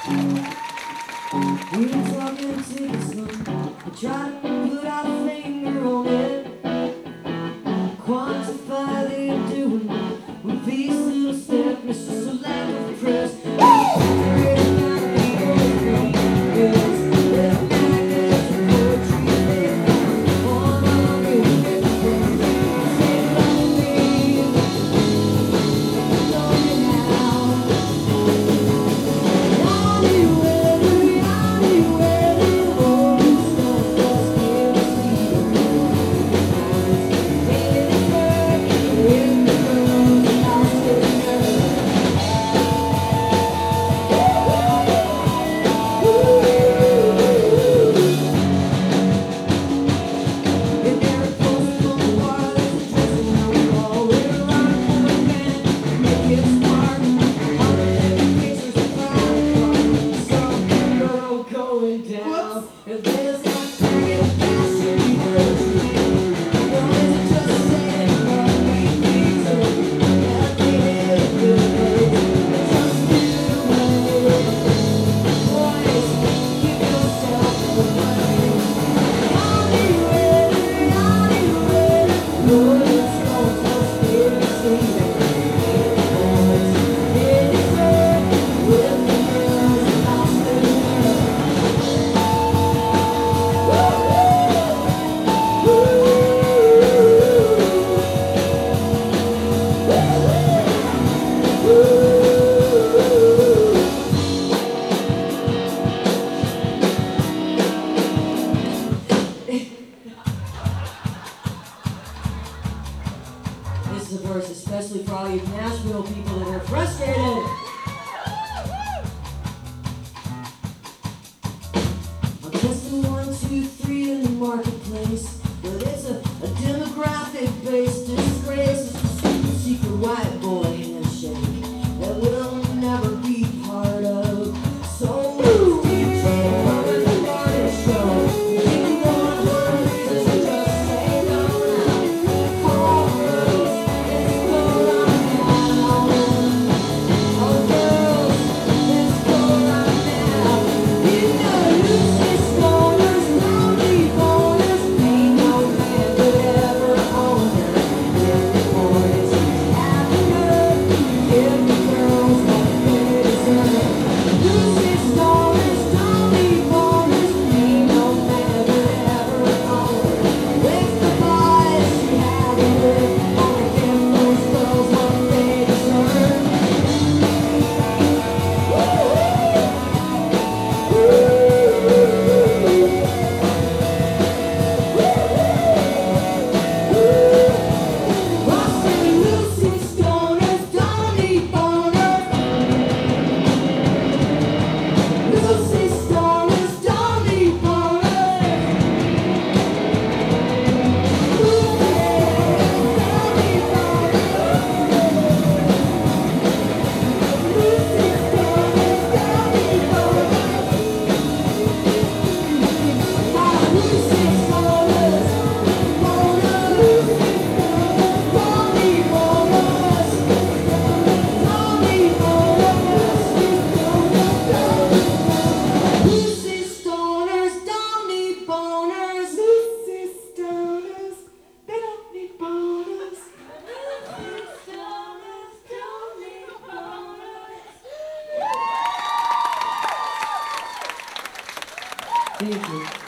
We were talking to this one. I tried to put our finger on it, quantify they're doing with these little steps. It's just a lack of press. This is a verse especially for all you Nashville people that are frustrated. I'm testing 1, 2, 3 in the marketplace, but it's a demographic-based disgrace. It's a super secret white boy handshake that we'll never be part of. So DJ, come in the morning show. You want one reason to just say no now. Chorus, let's go right now. Oh girls, let's go right now. You know Lucy Stoners, lonely boners, ain't no man could ever own her. If the boys have good, give the girls what they deserve. Lucy Stoners, lonely boners, ain't no man could ever own her. With the boys she had to live, only give those girls what they deserve. Lucy Stoners don't need boners. Lucy Stoners don't need boners. Lucy don't need boners. Lucy Stoners don't need boners. Lucy Stoners, boners. Lucy Stoners don't need boners. Don't need boners. Lucy Stoners don't need boners. Lucy Stoners, they don't need boners. Lucy Stoners don't need boners. Thank you.